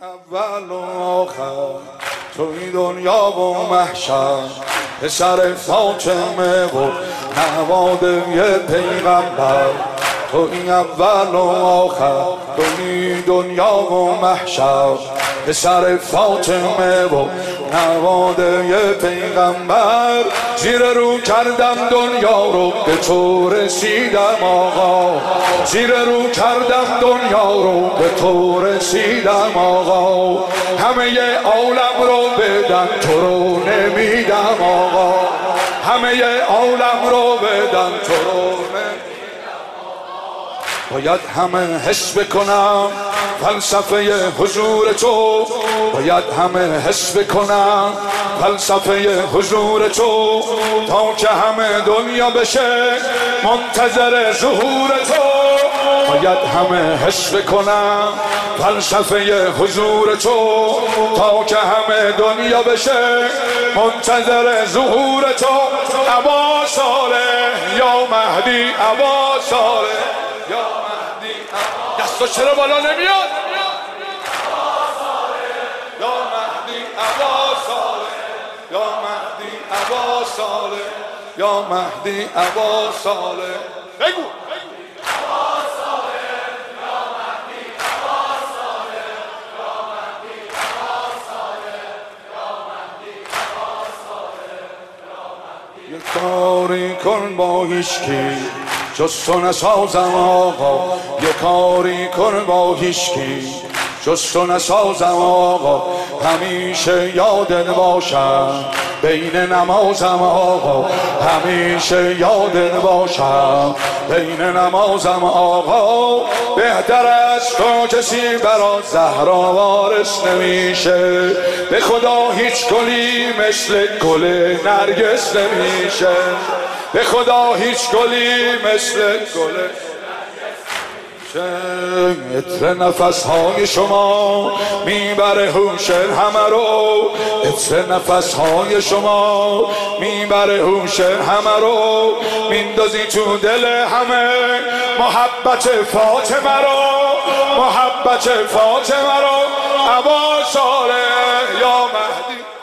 اول و آخر توی دنیا و محشر پسر فاطمه و نواده پیغمبر توی اول و آخر توی دنیا و محشر پسر فاطمه و نواده پیغمبر زیر رو کردم دنیا رو به تو رسیدم آقا زیر رو کردم دنیا رو به تو رسیدم آقا همه عالم رو بدن تو رو نمیدم آقا همه عالم رو بدن تو رو نمیدم باید همه حس بکنم فلسفه حضور تو باید همه حس بکنم فلسفه حضور تو تا که همه دنیا بشه منتظر ظهور تو باید همه حس بکنم فلسفه حضور تو تا که همه دنیا بشه منتظر ظهور تو ابا صالح یا مهدی ابا صالح یا مهدی دستا چرا بالا نمیاد یا مهدی ابا صالح یا مهدی ابا صالح یا مهدی ابا صالح بگو یه کاری کن با هیچکی جز تو نسازم آقا یه کاری کن با هیچکی جز تو نسازم آقا همیشه یادت باشم بین نمازم آقا همیشه یادت باشم بین نمازم آقا بهتر از تو کسی برا زهرا وارث نمیشه به خدا هیچ گلی مثل گل نرگس نمیشه به خدا هیچ گلی مثل گل عطر نفس های شما میبره هوش همه رو عطر نفس های شما میبره هوش همه رو میندازی تو دل همه محبت فاطمه رو محبت فاطمه رو ابا صالح یا مهدی